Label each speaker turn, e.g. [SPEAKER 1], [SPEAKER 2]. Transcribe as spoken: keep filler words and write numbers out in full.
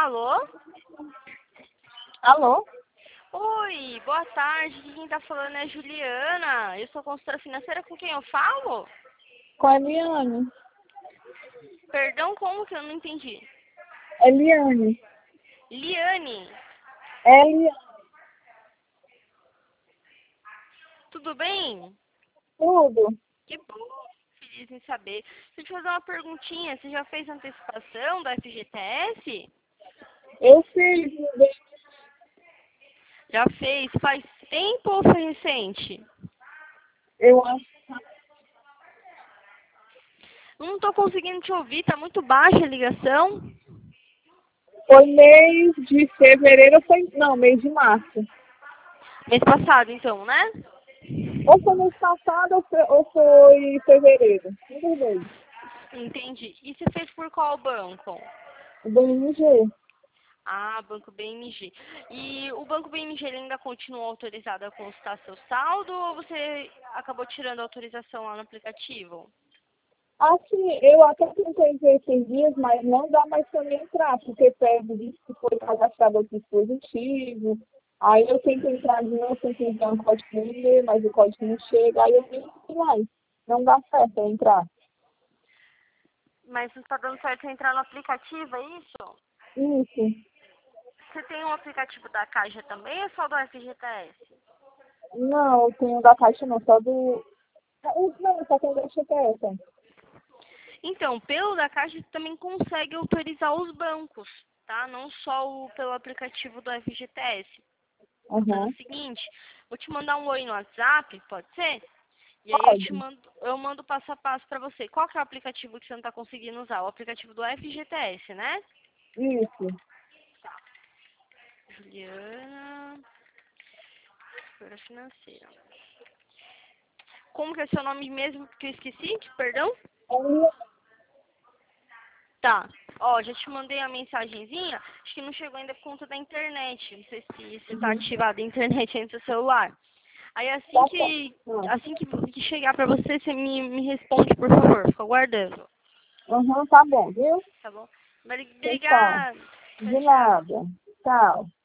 [SPEAKER 1] Alô?
[SPEAKER 2] Alô?
[SPEAKER 1] Oi, boa tarde. Aqui quem tá falando é a Juliana. Eu sou consultora financeira, com quem eu falo?
[SPEAKER 2] Com a Eliane.
[SPEAKER 1] Perdão, como que eu não entendi?
[SPEAKER 2] Eliane.
[SPEAKER 1] Liane,
[SPEAKER 2] Eliane.
[SPEAKER 1] tudo bem?
[SPEAKER 2] Tudo.
[SPEAKER 1] Que bom, feliz em saber. Deixa eu te fazer uma perguntinha. Você já fez antecipação da F G T S?
[SPEAKER 2] Eu fiz.
[SPEAKER 1] Já fez? Faz tempo ou foi recente?
[SPEAKER 2] Eu acho
[SPEAKER 1] Não tô conseguindo te ouvir, tá muito baixa a ligação.
[SPEAKER 2] que foi mês de fevereiro ou foi. Não, mês de março.
[SPEAKER 1] Mês passado, então, né?
[SPEAKER 2] Ou foi mês passado ou foi, ou foi fevereiro. Um dos dois.
[SPEAKER 1] Entendi. E você fez por qual banco?
[SPEAKER 2] O B M G.
[SPEAKER 1] Ah, Banco B M G. E o Banco B M G ele ainda continua autorizado a consultar seu saldo ou você acabou tirando a autorização lá no aplicativo?
[SPEAKER 2] Assim, eu até tentei ver esses dias, mas não dá mais para mim entrar, porque pede diz que foi cadastrado outro dispositivo. Aí eu tento entrar de novo, tento enviar um código no e-mail, mas o código não chega, aí eu nem sei mais. Não dá certo eu entrar.
[SPEAKER 1] Mas não está dando certo entrar no aplicativo, é isso?
[SPEAKER 2] Isso.
[SPEAKER 1] Você tem um aplicativo da Caixa também ou só do F G T S?
[SPEAKER 2] Não, eu tenho da Caixa não, só do. Não, só tem da G P S.
[SPEAKER 1] Então, pelo da Caixa você também consegue autorizar os bancos, tá? Não só o, pelo aplicativo do F G T S. Vou fazer
[SPEAKER 2] Uhum.
[SPEAKER 1] o seguinte, vou te mandar um oi no WhatsApp, pode ser? E aí eu te
[SPEAKER 2] Pode.
[SPEAKER 1] mando, eu mando passo a passo pra você. Qual que é o aplicativo que você não tá conseguindo usar? O aplicativo do F G T S, né?
[SPEAKER 2] Isso.
[SPEAKER 1] Juliana, gestora financeira. Como que é seu nome mesmo que eu esqueci? Perdão?
[SPEAKER 2] Aí,
[SPEAKER 1] Tá. Ó, já te mandei a mensagenzinha. Acho que não chegou ainda por conta da internet. Não sei se você tá
[SPEAKER 2] uhum.
[SPEAKER 1] ativado a internet aí no seu celular. Aí assim
[SPEAKER 2] Tá certo.
[SPEAKER 1] que
[SPEAKER 2] Uhum,
[SPEAKER 1] assim que, que chegar pra você, você me, me responde, por favor. Fica aguardando.
[SPEAKER 2] Uhum, tá bom, viu?
[SPEAKER 1] Tá bom?
[SPEAKER 2] Então tá.
[SPEAKER 1] Obrigada. Tchau,
[SPEAKER 2] De
[SPEAKER 1] tchau.
[SPEAKER 2] nada. Tchau.